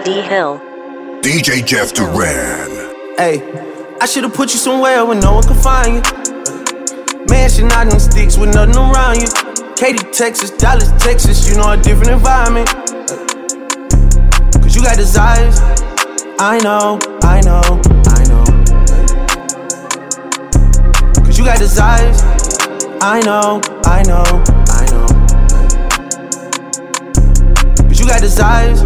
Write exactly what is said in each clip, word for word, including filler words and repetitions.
D Hill. D J Jeff Duran. Hey, I should've put you somewhere where no one could find you. Mansion out in sticks with nothing around you. Katy, Texas, Dallas, Texas, you know a different environment. Cause you got desires. I know, I know, I know. Cause you got desires. I know, I know, I know. Cause you got desires.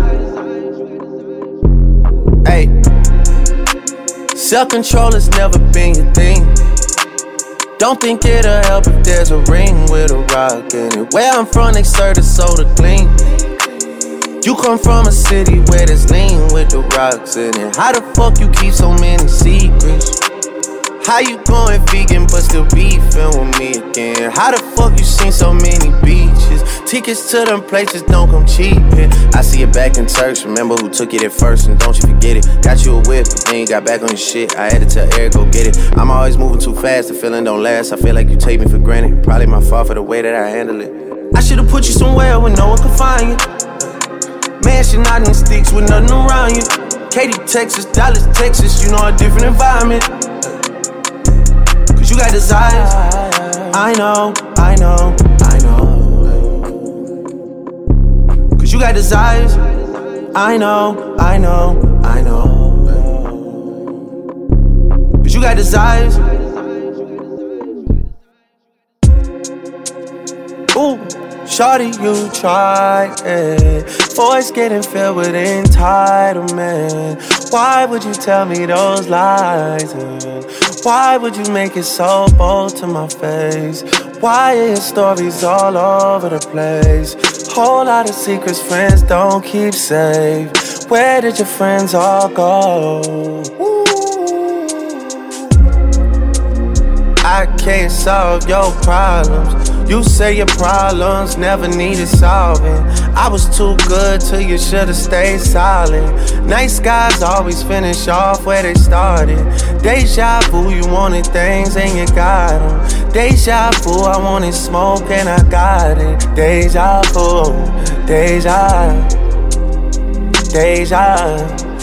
Hey, self-control has never been your thing. Don't think it'll help if there's a ring with a rock in it. Where I'm from, they serve the soda clean. You come from a city where there's lean with the rocks in it. How the fuck you keep so many secrets? How you going vegan but still beefing with me again? How the fuck you seen so many beaches? Tickets to them places don't come cheap here. I see it back in Turks, remember who took it at first, and don't you forget it. Got you a whip, but then you got back on your shit. I had to tell Eric, go get it. I'm always moving too fast, the feeling don't last. I feel like you take me for granted. Probably my fault for the way that I handle it. I should've put you somewhere where no one could find you. Mansion out in sticks with nothing around you. Katy, Texas, Dallas, Texas, you know a different environment. Cause you got desires. I know, I know, I know. Cause you got desires. I know, I know, I know. Cause you got desires. Ooh, shawty, you try it. Voice getting filled with entitlement. Why would you tell me those lies? And why would you make it so bold to my face? Why are your stories all over the place? Whole lot of secrets friends don't keep safe. Where did your friends all go? Ooh. I can't solve your problems. You say your problems never needed solving. I was too good till you should've stayed silent. Nice guys always finish off where they started. Deja vu, you wanted things and you got them. Deja vu, I wanted smoke and I got it. Deja vu, deja, deja.